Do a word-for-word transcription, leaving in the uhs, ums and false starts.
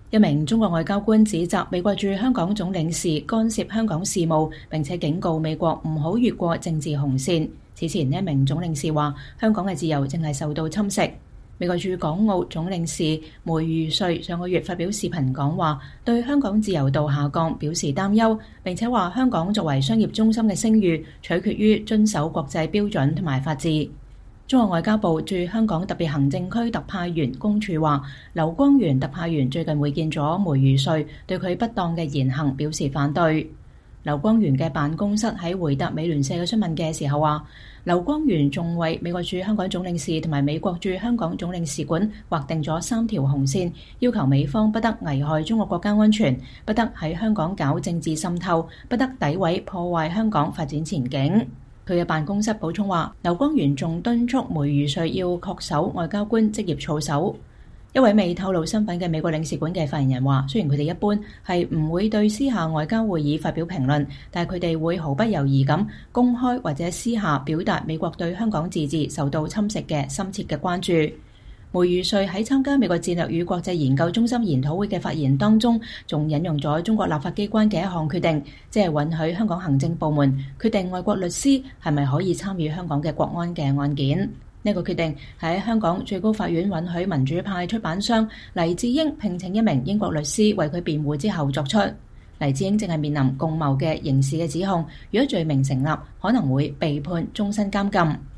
一名中國外交官指責美國駐香港總領事干涉香港事務，並且警告美國唔好越過政治紅線。此前，一名總領事話香港嘅自由正係受到侵蝕。美國駐港澳總領事梅如瑞上個月發表視頻講話，對香港自由度下降表示擔憂，並且話香港作為商業中心嘅聲譽取決於遵守國際標準同埋法治。中國外交部駐香港特別行政區特派員公署話，劉光源特派員最近會見咗梅如瑞，對佢不當嘅言行表示反對。劉光源嘅辦公室喺回答美聯社嘅詢問嘅時候話，劉光源仲為美國駐香港總領事同埋美國駐香港總領事館劃定咗三條紅線，要求美方不得危害中國國家安全，不得喺香港搞政治滲透，不得詆毀破壞香港發展前景。佢嘅辦公室補充話，劉光源仲敦促梅如瑞要恪守外交官職業操守。一位未透露身份嘅美國領事館嘅發言人話，雖然佢哋一般係唔會對私下外交會議發表評論，但係佢哋會毫不猶豫咁公開或者私下表達美國對香港自治受到侵蝕嘅深切嘅關注。梅如瑞喺參加美國戰略與國際研究中心研討會嘅發言當中，仲引用咗中國立法機關嘅一項決定，即係允許香港行政部門決定外國律師係咪可以參與香港嘅國安嘅案件。呢個決定喺香港最高法院允許民主派出版商黎智英聘請一名英國律師為佢辯護之後作出。黎智英正係面臨共謀嘅刑事嘅指控，如果罪名成立，可能會被判終身監禁。